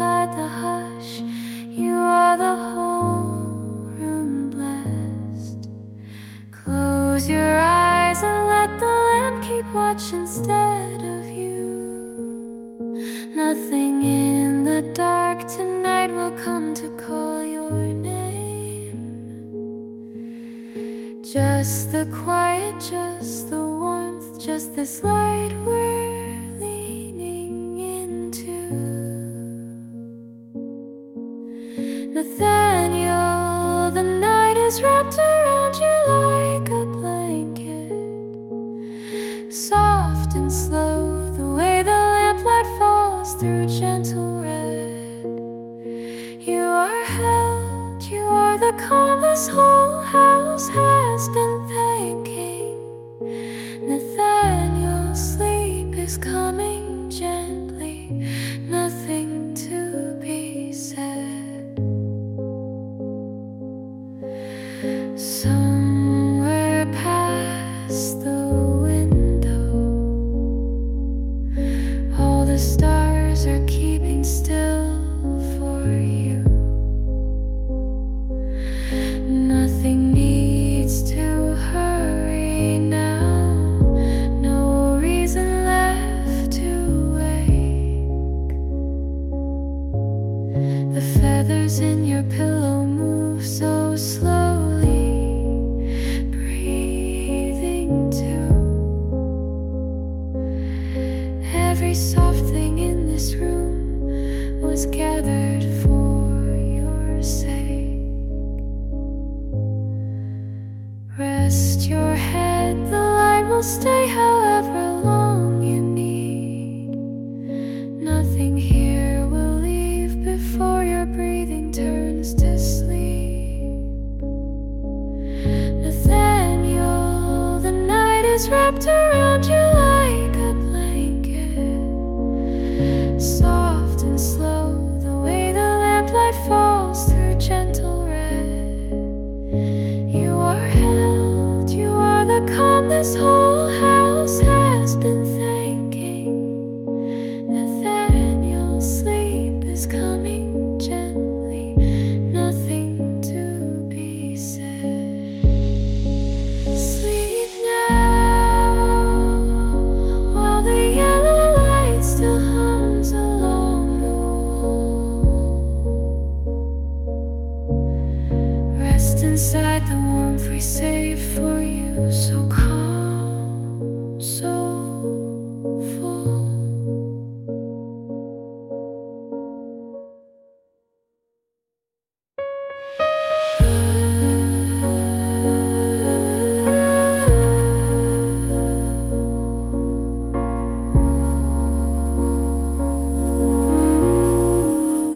inside the hush. You are the whole room blessed. Close your eyes and let the lamp keep watch instead of you. Nothing in the dark tonight will come to call your name. Just the quiet, just the warmth, just this light we're leaning into. Nathaniel, the night is wrapped around you like a blanket. Soft and slow, the way the lamplight falls through gentle red. You are held, you are the calm this whole house has been thanking. Nathaniel, sleep is coming gently, nothing to be said. Somewhere past the window, all the stars are keeping still for you. Nothing needs to hurry now, no reason left to wake. The feathers in your pillow move so slowly, breathing too. Every soft thing in this room was gathered for your sake. Rest your head, the light will stay however long you need. Nothing here will leave before your breathing turns to sleep. Nathaniel, the night is wrapped around you like a blanket. Soft and slow, the way the lamplight falls through gentle red. You are held, you are the calm this whole house has been thanking. Nathaniel, sleep is coming gently, nothing to be said. Sleep now, while the yellow light still hums along the wall. Rest inside the warmth we save for you, so calm.